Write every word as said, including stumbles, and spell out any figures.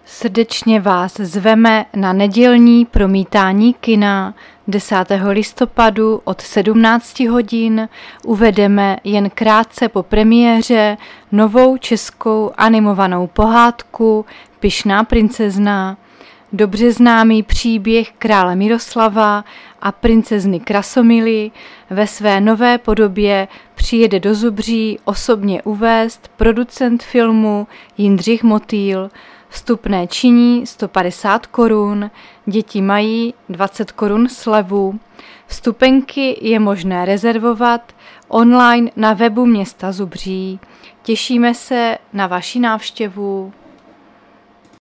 Srdečně vás zveme na nedělní promítání kina desátého listopadu od sedmnácti hodin. Uvedeme jen krátce po premiéře novou českou animovanou pohádku Pyšná princezna. Dobře známý příběh krále Miroslava a princezny Krasomily ve své nové podobě přijede do Zubří osobně uvést producent filmu Jindřich Motýl. Vstupné činí sto padesát korun, děti mají dvacet korun slevu. Vstupenky je možné rezervovat online na webu města Zubří. Těšíme se na vaši návštěvu.